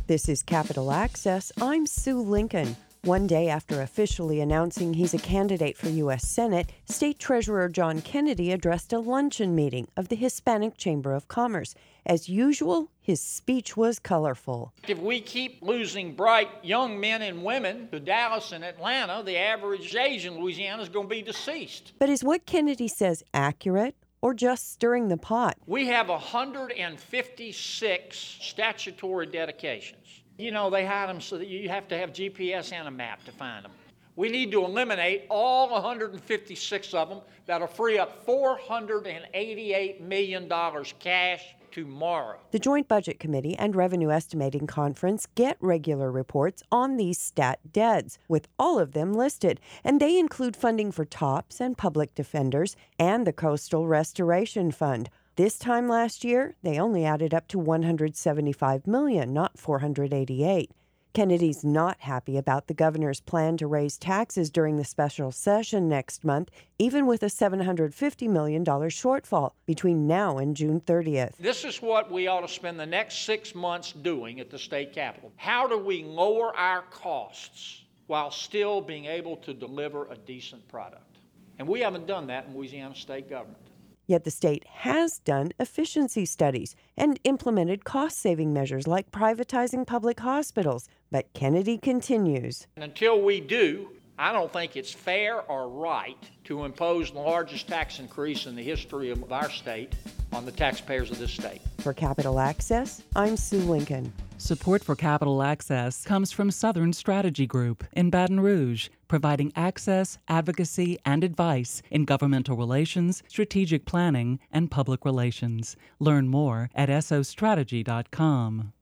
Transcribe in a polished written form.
This is Capital Access. I'm Sue Lincoln. One day after officially announcing he's a candidate for U.S. Senate, State Treasurer John Kennedy addressed a luncheon meeting of the Hispanic Chamber of Commerce. As usual, his speech was colorful. If we keep losing bright young men and women to Dallas and Atlanta, the average age in Louisiana is going to be deceased. But is what Kennedy says accurate or just stirring the pot? We have 156 statutory dedications. You know, they had them so that you have to have GPS and a map to find them. We need to eliminate all 156 of them. That'll free up $488 million cash tomorrow. The Joint Budget Committee and Revenue Estimating Conference get regular reports on these stat deads, with all of them listed, and they include funding for TOPS and public defenders and the Coastal Restoration Fund. This time last year, they only added up to $175 million, not $488. Kennedy's not happy about the governor's plan to raise taxes during the special session next month, even with a $750 million shortfall between now and June 30th. This is what we ought to spend the next 6 months doing at the state capitol. How do we lower our costs while still being able to deliver a decent product? And we haven't done that in Louisiana state government. Yet the state has done efficiency studies and implemented cost-saving measures like privatizing public hospitals. But Kennedy continues. And until we do, I don't think it's fair or right to impose the largest tax increase in the history of our state on the taxpayers of this state. For Capital Access, I'm Sue Lincoln. Support for Capital Access comes from Southern Strategy Group in Baton Rouge, providing access, advocacy, and advice in governmental relations, strategic planning, and public relations. Learn more at sostrategy.com.